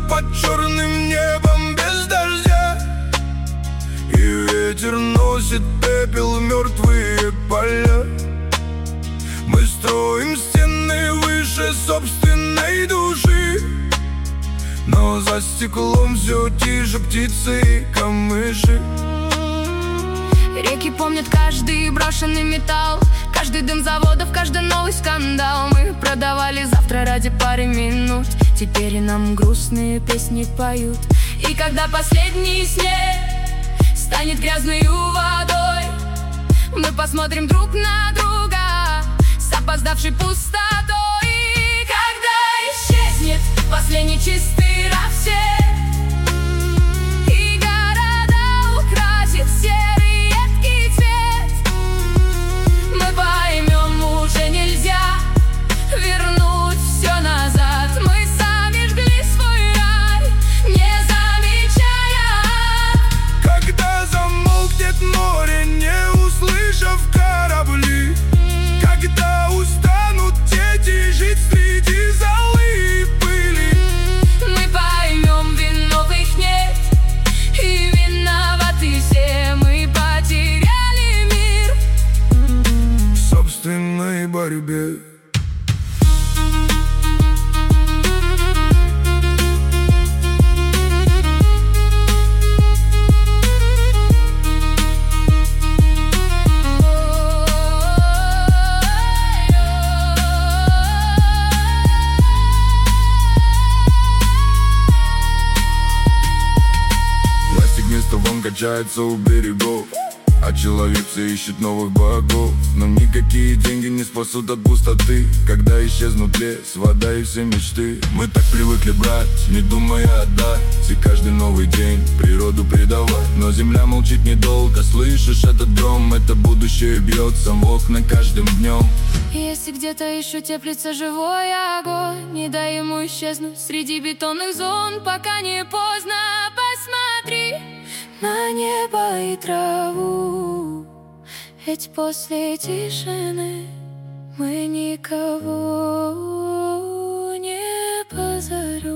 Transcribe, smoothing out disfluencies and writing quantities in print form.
под черным небом без дождя, и ветер носит пепел в мертвые поля. Мы строим стены выше собственной души, но за стеклом все тише птицы и камыши. Реки помнят каждый брошенный металл, каждый дым заводов, каждый новый скандал. Мы продавали завтра ради пары минут, теперь и нам грустные песни поют. И когда последний снег станет грязной водой, мы посмотрим друг на друга с опоздавшей пустотой. И когда исчезнет последний чистый рассвет, и города украсит серый едкий цвет, мы поймем, уже нельзя вернуть все назад. Мы сами жгли свой рай, не замечая. Когда замолкнет море, не услышав корабли, когда устанут дети жить среди золы и пыли, мы поймем, винов их нет, и виноваты все. Мы потеряли мир в собственной борьбе. Он качается у берегов, а человек все ищет новых богов. Но никакие деньги не спасут от пустоты, когда исчезнут лес, вода и все мечты. Мы так привыкли брать, не думая отдать, и каждый новый день природу предавать. Но земля молчит недолго, слышишь этот гром? Это будущее бьется в окна каждым днем. Если где-то еще теплится живой огонь, не дай ему исчезнуть среди бетонных зон, пока не поздно. Посмотри на небо и траву, ведь после тишины мы никого не позовем.